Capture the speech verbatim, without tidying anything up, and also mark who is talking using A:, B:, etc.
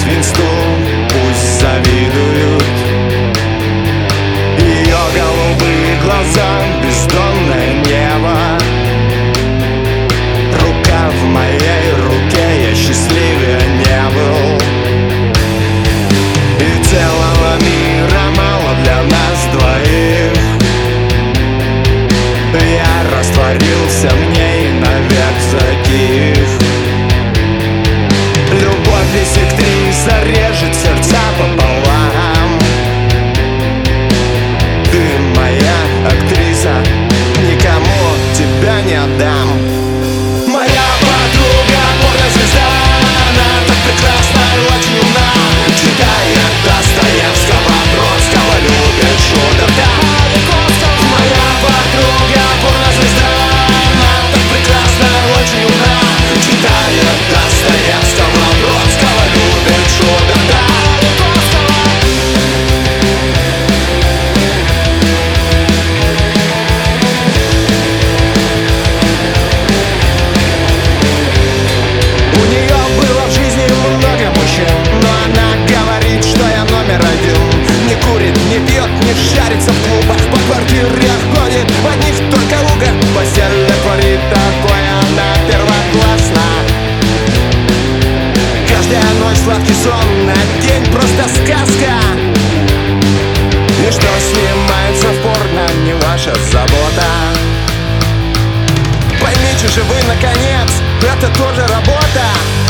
A: свинству пусть завидуют. Ее голубые глаза, бездонное небо, рука в моей руке, я счастливее не был. И целого мира мало для нас двоих. Я растворился в ней, навек затих. Любовь бисектриса режет сердца пополам. Ты моя актриса, никому тебя не отдам. Моя подруга, порнозвезда, она так прекрасна и очень умна. Читает Достоевского, Бродского, любит Шуберта. Моя подруга, порнозвезда, она так прекрасна и очень умна. Читает Достоевского, Бродского, любит Шуберта. У нее было в жизни много мужчин, но она говорит, что я номер один. Не курит, не пьет, не шарится в клубах, по квартире ходит в одних только лугах. Постельно творит такое, она первокласна. Каждая ночь сладкий сон, на день просто сказка. И что снимается в порно, не ваша забота. Поймите же вы, наконец, это тоже работа.